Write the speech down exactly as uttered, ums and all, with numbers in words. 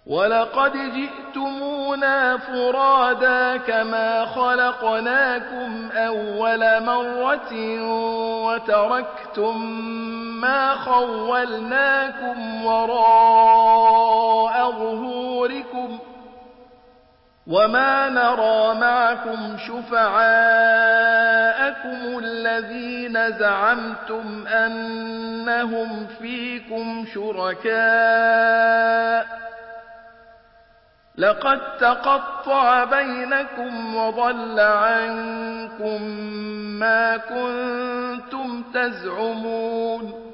ولقد جئتمونا فرادا كما خلقناكم أول مرة وتركتم ما خولناكم وراء ظهوركم وما نرى معكم شفعاءكم الذين زعمتم أنهم فيكم شركاء لقد تقطع بينكم وضل عنكم ما كنتم تزعمون